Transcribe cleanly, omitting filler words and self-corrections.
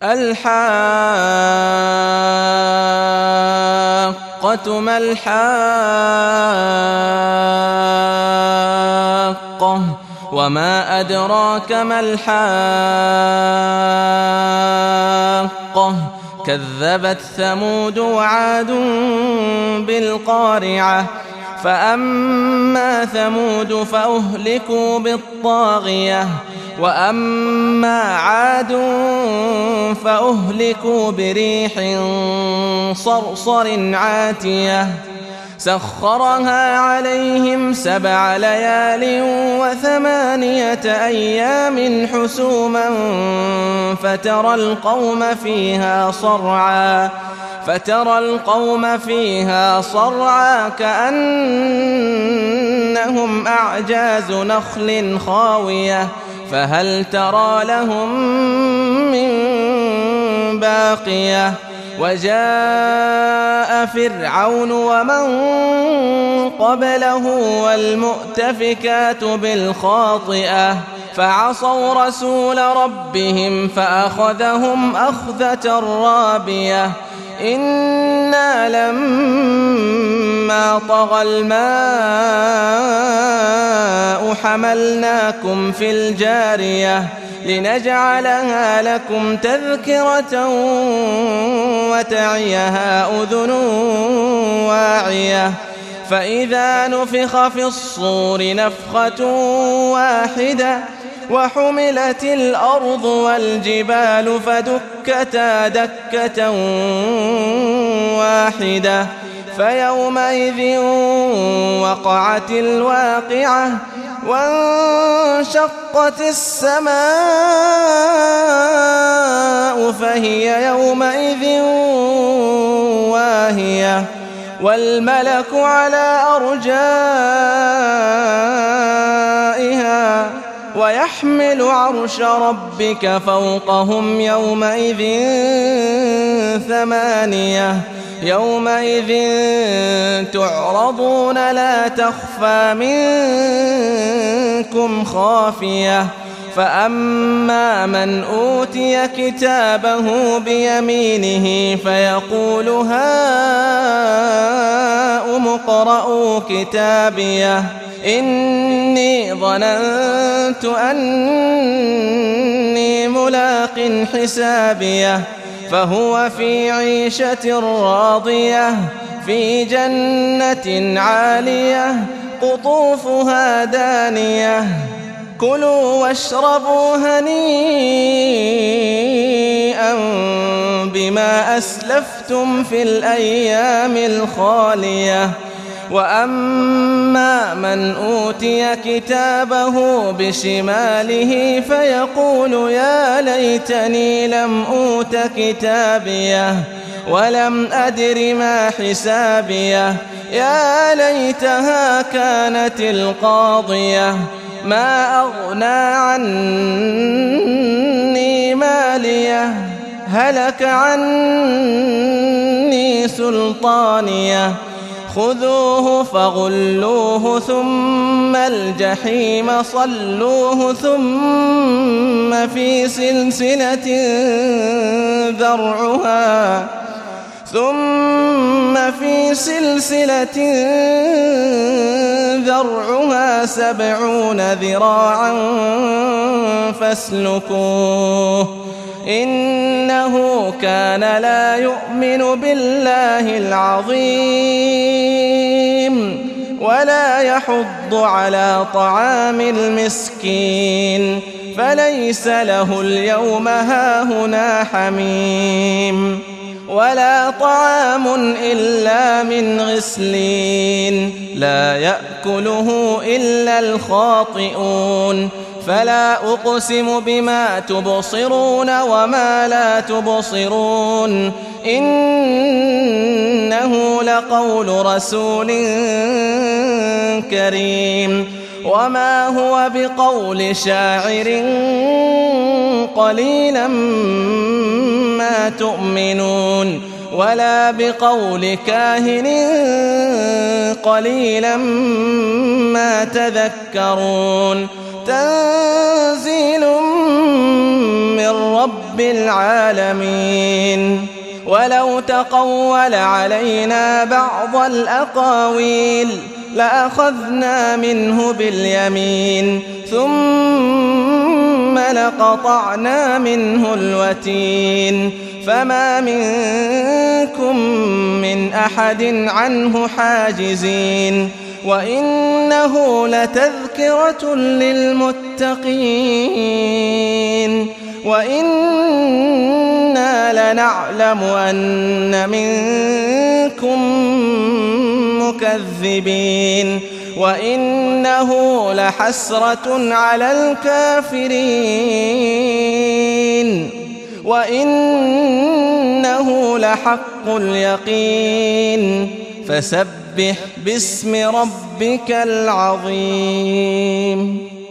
الحاقة ما الحاقة وما أدراك ما الحاقة كذبت ثمود وعاد بالقارعة فأما ثمود فأهلكوا بالطاغية وأما عاد فأهلكوا بريح صرصر عاتية سخرها عليهم 7 ليال و8 أيام حسوما فترى القوم فيها صرعى كأنهم أعجاز نخل خاوية فهل ترى لهم من باقية وجاء فرعون ومن قبله والمؤتفكات بالخاطئة فعصوا رسول ربهم فأخذهم أخذة رابية إنا لما طغى الماء حملناكم في الجارية لنجعلها لكم تذكرة وتعيها أذن واعية فإذا نفخ في الصور نفخة واحدة وحملت الأرض والجبال فدكتا دكة واحدة فيومئذ وقعت الواقعة وانشقت السماء فهي يومئذ واهية والملك على أرجائها ويحمل عرش ربك فوقهم يومئذ 8 يومئذ تعرضون لا تخفى منكم خافية فأما من أوتي كتابه بيمينه فيقول هاؤم اقرءوا كتابيه إني ظننت أني ملاق حسابيه فهو في عيشة راضية في جنة عالية قطوفها دانية كلوا واشربوا هنيئا بما أسلفتم في الأيام الخالية وأما من أوتي كتابه بشماله فيقول يا ليتني لم أوت كتابيه ولم أدر ما حسابيه يا ليتها كانت القاضية ما أغنى عني ماليه هلك عني سلطانيه خذوه فغلوه ثم الجحيم صلوه ثم في سلسلة ذرعها 70 ذراعا فاسلكوه إنه كان لا يؤمن بالله العظيم ولا يحض على طعام المسكين فليس له اليوم هاهنا حميم ولا طعام إلا من غسلين لا يأكله إلا الخاطئون فلا أقسم بما تبصرون وما لا تبصرون إنه لقول رسول كريم وما هو بقول شاعر قليلا ما تؤمنون ولا بقول كاهن قليلا ما تذكرون تنزيل من رب رب العالمين. ولو تقول علينا بعض الأقاويل لأخذنا منه باليمين ثم لقطعنا منه الوتين فما منكم من أحد عنه حاجزين. وإنه لتذكرة للمتقين وإنا لنعلم أن منكم مكذبين وإنه لحسرة على الكافرين وإنه لحق اليقين. فسبح باسم ربك العظيم.